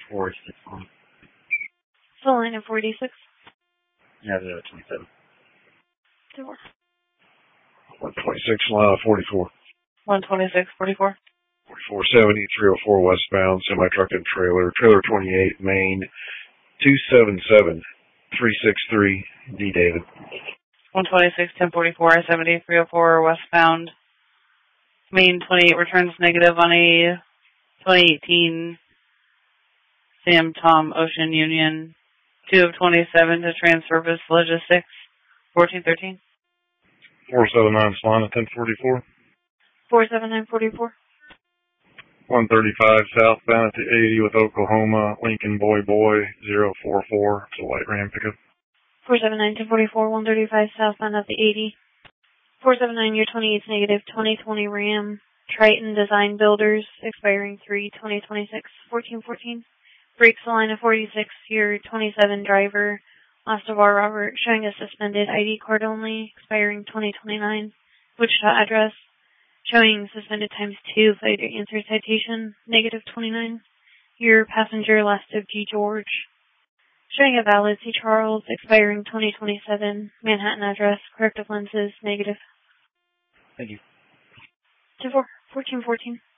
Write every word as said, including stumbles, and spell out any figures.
four six one. Full line of forty-six. Yeah, zero twenty-seven. Two more. one twenty-six, line of forty-four. one twenty-six, forty-four. forty-four seventy, three oh four westbound, semi-truck and trailer. Trailer twenty-eight, Main, two seven seven, three six three, D. David. one twenty-six, ten forty-four, I seventy, three oh four westbound. Main twenty-eight returns negative on a twenty eighteen Sam Tom Ocean Union. two of twenty-seven to Trans-Service Logistics, fourteen thirteen. four seven nine, line of ten forty-four. four seven nine, forty-four. one thirty-five southbound at the eighty with Oklahoma, Lincoln Boy Boy, zero four four. It's a light Ram pickup. four seven nine, ten forty-four, one thirty-five southbound at the eighty. four seven nine, year twenty-eight negative, twenty twenty Ram. Triton Design Builders, expiring three twenty twenty-six, fourteen fourteen. Brakes line of forty-six, year twenty-seven driver. Ostavar Robert, showing a suspended I D card only, expiring twenty twenty-nine. Wichita address, showing suspended times two, failure to answer citation, negative twenty-nine. Your passenger last of G. George. Showing a valid C. Charles, expiring twenty twenty-seven. Manhattan address, corrective lenses, negative. Thank you. two four, fourteen fourteen.